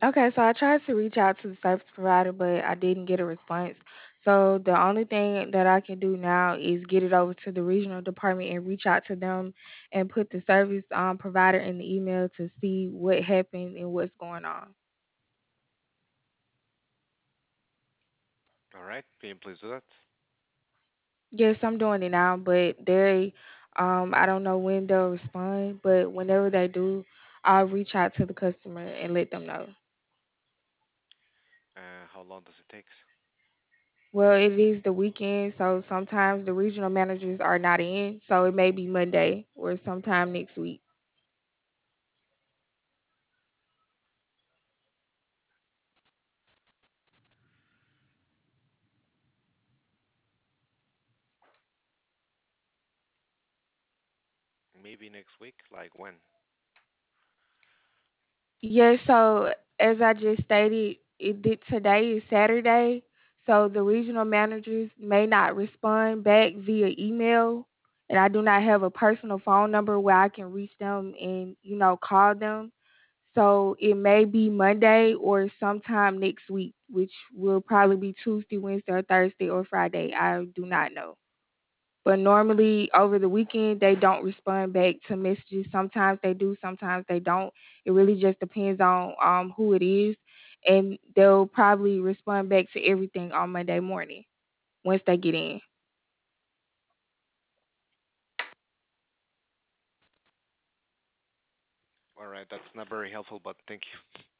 Okay, so I tried to reach out to the service provider, but I didn't get a response. So the only thing that I can do now is get it over to the regional department and reach out to them and put the service provider in the email to see what happened and what's going on. All right, can you please do that? Yes, I'm doing it now, but I don't know when they'll respond, but whenever they do, I'll reach out to the customer and let them know. How long does it take? Well, it is the weekend, so sometimes the regional managers are not in, so it may be Monday or sometime next week. Maybe next week. Like when? Yes, so as I just stated, today is Saturday, so the regional managers may not respond back via email, and I do not have a personal phone number where I can reach them and call them. So it may be Monday or sometime next week, which will probably be Tuesday, Wednesday, or Thursday or Friday. I do not know. But normally over the weekend they don't respond back to messages. Sometimes they do, sometimes they don't. It really just depends on who it is, and they'll probably respond back to everything on Monday morning once they get in. All right, that's not very helpful, but thank you.